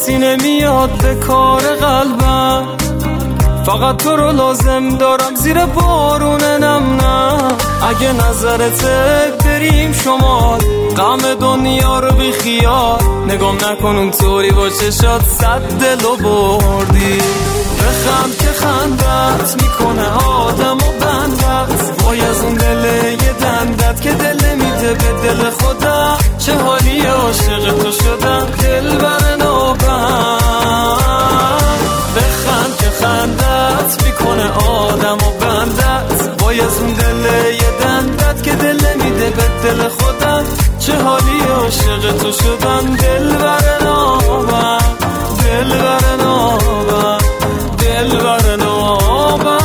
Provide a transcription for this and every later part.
کسی نمیاد به کار قلبم، فقط تو رو لازم دارم زیر بارون نم. اگه نظرته بریم شمال، غم دنیا رو بی خیال، نگام نکن اونطوری با چشات صد دلو بردی. بخند که خندت میکنه آدم و بندت، وای از اون دل یه دندت که دل نمیده به دل خودم. چه حالی عاشق تو شدم دل بر نابند. بخند که خندت میکنه آدم و بندت، وای از اون دل یه دندت که دل نمیده به دل خودم. چه حالی عاشق تو شدم دل بر نابند، دل بر نابند، دل بر نابند.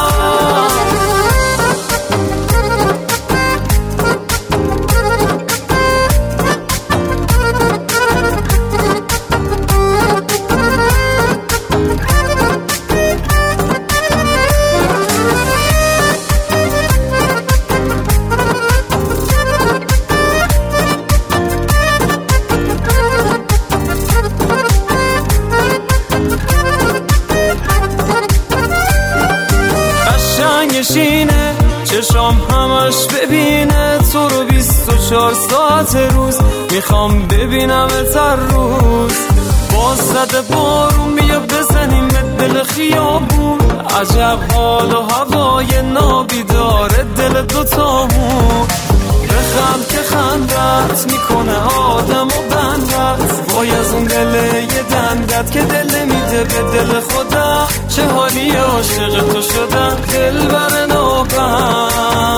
چشام همش ببینه تو رو 24 ساعت روز، میخوام ببینمت هر روز. باز زده بارون بیا بزنیم دل خیابون، عجب حال و هوای نابیداره دل دوتامون. بخند که خندت میکنه آدم و بندت، وای از اون دل یه دندت که دل نمیده به دل خودم. چه حالی عاشق تو شدم دل بر نابند.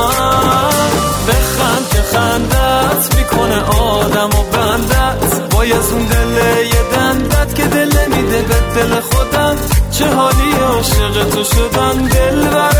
بخند که خندت میکنه آدم و بندت، وای از اون دل یه دندت که دل نمیده به دل خودم. چه حالی عاشق تو شدم دل بر